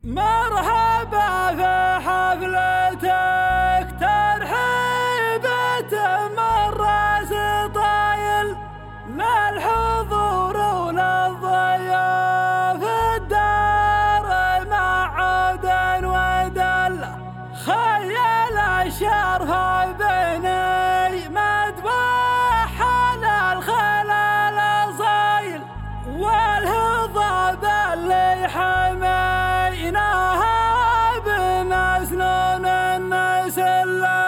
مرحبا في حفلتك ترحيبة مرة ستايل للحضور وللضيوف الدار مع عود ودل خيل الشرف بني مدوح الخلال صايل والهضاب اللي حميناها بمسنون النسله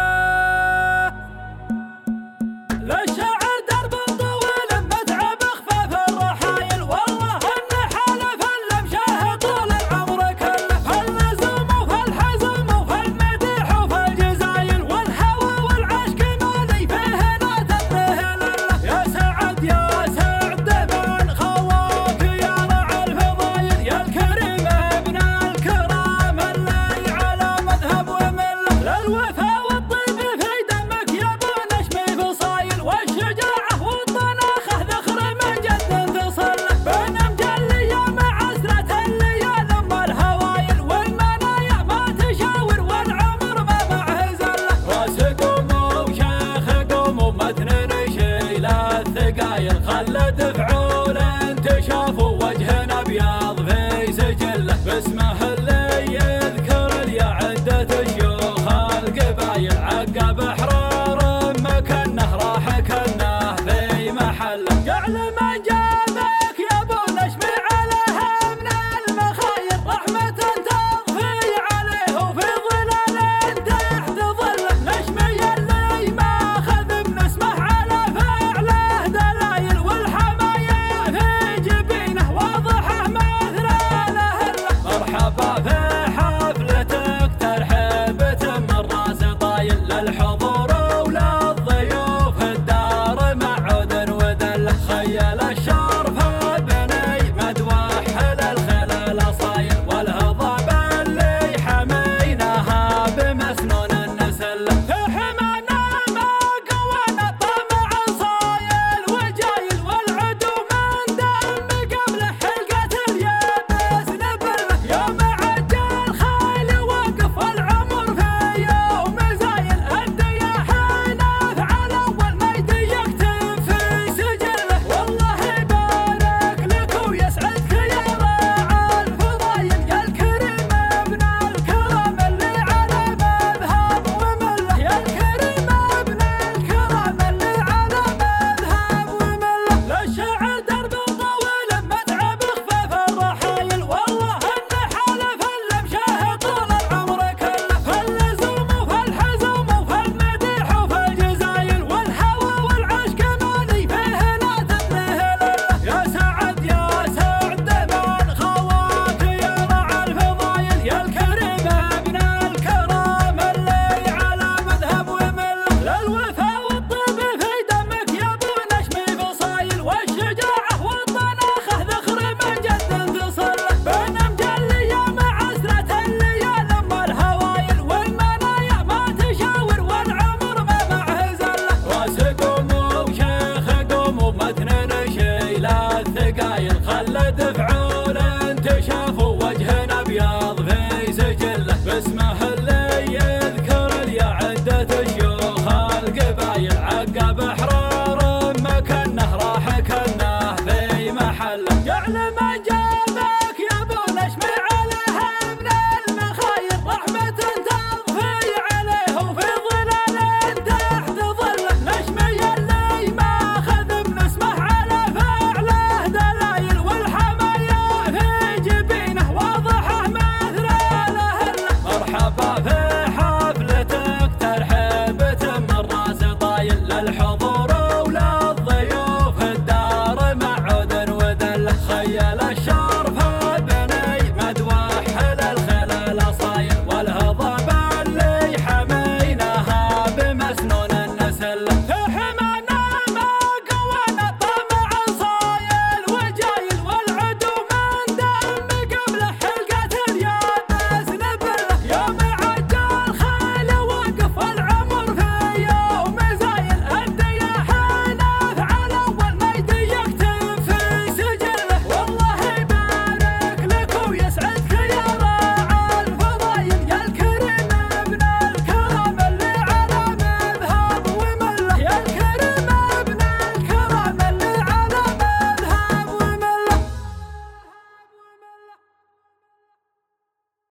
للشعر درب طويل متعب خفاف الرحايل والله ان حلف المشاه طول العمر كله فاللزوم وفالحزم وفالمديح وفالجزايل والهوى والعشق مالي فيه لا تنتهي لله يا سعد من خواك يا رعى الفضايل يا الكريم ابن الكرام اللي على مذهب ومله للوفا والطيب في دمك يا ابو نشمي فصايل والشجاعة والطناخة ذخر من جد تصله بين مجلية مع عسرة الليال ام الهوايل والمنايا ما تشاور والعمر ما معه زله راس قوم وشيخ قوم ومتن نشيل الثقايل خلت فعول تشافوا وجه ابيض في سجله باسمه اللي يذكر لي عدة الشيوخ القبايل عقب احرار مكنه راح كنه في محله جعل من جابك يا ابو نشمي عليها من المخايل رحمة تضفي عليه وفي ظلال تحت ظله نشمي اللي ماخذ من اسمه على فعله دلايل والحماية في جبينه واضحه مثل الاهله مرحبا في